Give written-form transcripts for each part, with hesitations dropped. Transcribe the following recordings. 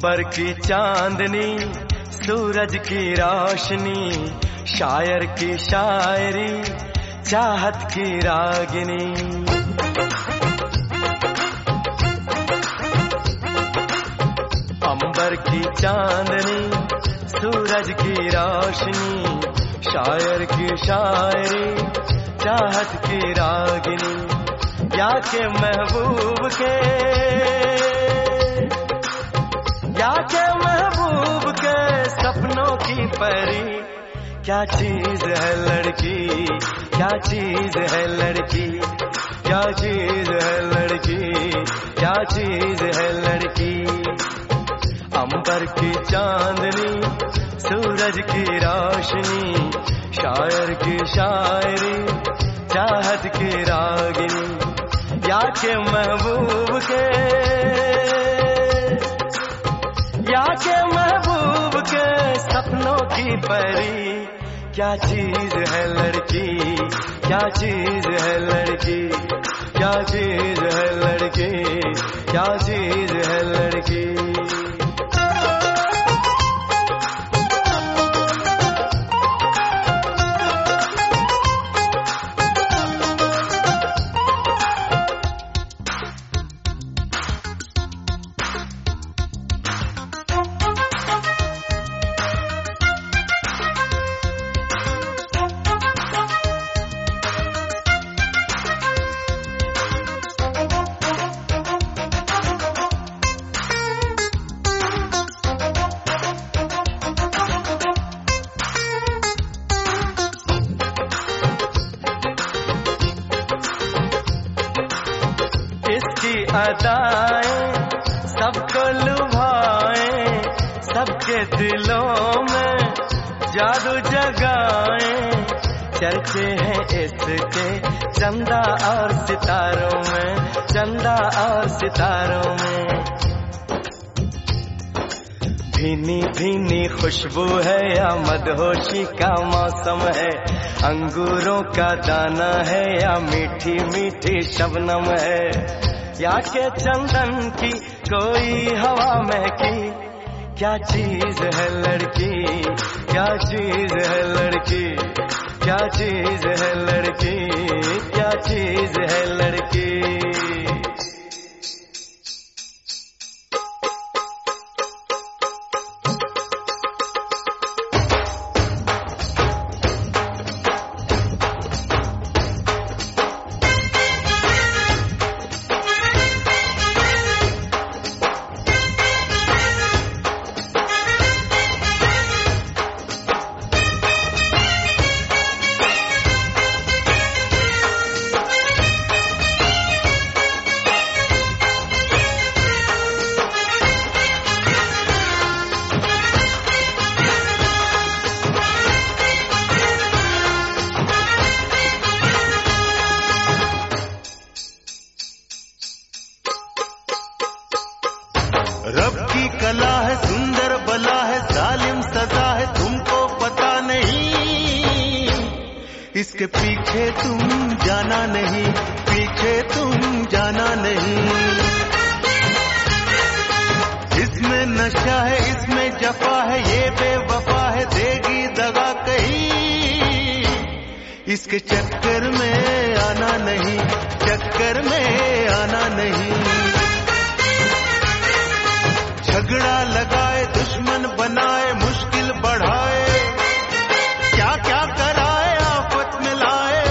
अंबर की चांदनी, सूरज की रोशनी, शायर की शायरी, चाहत की रागिनी। अंबर की चांदनी, सूरज की रोशनी, शायर की शायरी, चाहत की रागिनी। या के महबूब के, या के महबूब के सपनों की परी। क्या चीज है लड़की, क्या चीज है लड़की, क्या चीज है लड़की, क्या चीज है लड़की। अंबर की चांदनी, सूरज की रोशनी, शायर की शायरी, चाहत की रागिनी। या के महबूब के, या के महबूब के सपनों की परी। क्या चीज है लड़की, क्या चीज है लड़की, क्या चीज है लड़की, क्या चीज है लड़की। इसकी अदाएं सबको लुभाएं, सबके दिलों में जादू जगाएं। चर्चे हैं इसके चंदा और सितारों में, चंदा और सितारों में। भीनी भीनी खुशबू है या मदहोशी का मौसम है, अंगूरों का दाना है या मीठी मीठी शबनम है, या के चंदन की कोई हवा महकी। क्या चीज है लड़की, क्या चीज है लड़की, क्या चीज है लड़की, क्या चीज है लड़की। रब की कला है, सुंदर बला है, जालिम सजा है, तुमको पता नहीं। इसके पीछे तुम जाना नहीं, पीछे तुम जाना नहीं। इसमें नशा है, इसमें जफा है, ये बेवफा है, देगी दगा कहीं। इसके चक्कर में आना नहीं, चक्कर में आना नहीं। झगड़ा लगाए, दुश्मन बनाए, मुश्किल बढ़ाए, क्या क्या कराए, आफत में लाए।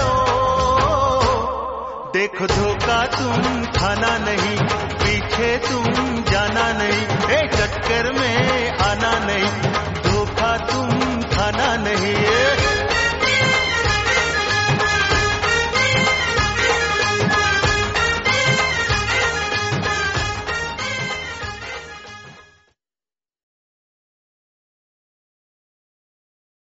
ओ देखो धोखा तुम खाना नहीं, पीछे तुम जाना नहीं।